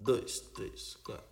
dois, três, quatro.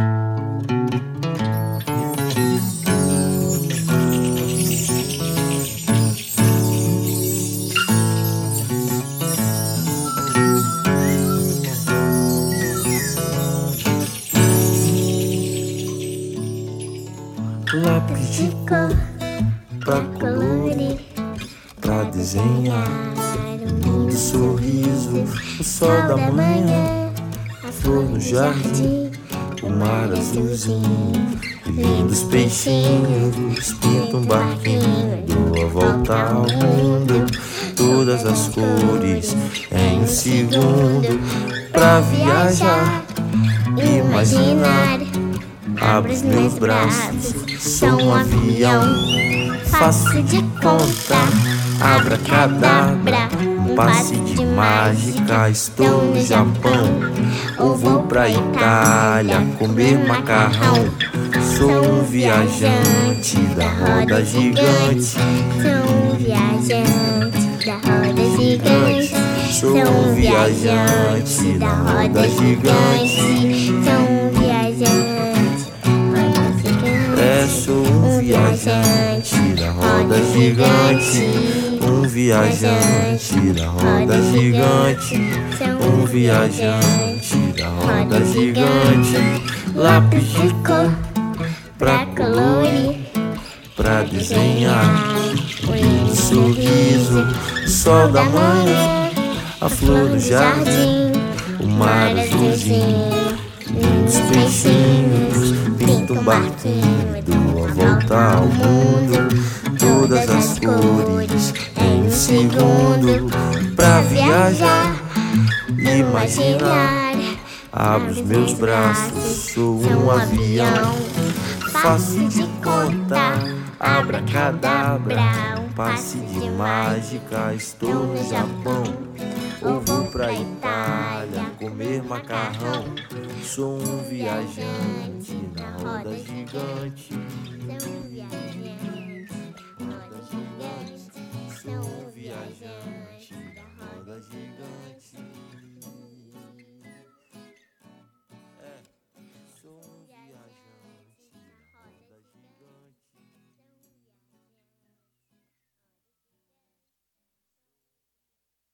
Lápis de cor pra colorir, pra desenhar um lindo sorriso, o sol da manhã, a flor no jardim, o mar azulzinho, lindos peixinhos, pinta um barquinho, dou a volta ao mundo, todas as cores em um segundo, pra viajar, imaginar. Abro os meus braços, sou um avião, fácil de contar, abracadabra, um passe de mágica, estou no Japão, ou vou pra Itália comer macarrão. Sou um viajante da roda gigante, sou um viajante da roda gigante, sou um viajante da roda gigante, sou um viajante. Sou um viajante da roda gigante, um viajante da roda gigante, um viajante da roda gigante. Lápis de cor pra colorir, pra desenhar um lindo sorriso, o sol da manhã, a flor no jardim, o mar azulzinho, lindos peixinhos, pinta um barquinho, dou a volta ao mundo, todas as cores em um segundo, pra viajar, imaginar. Abro os meus braços, sou um avião, fácil de contar, abracadabra, um passe de mágica, estou no Japão, ou vou pra Itália comer macarrão. Sou um viajante na roda gigante.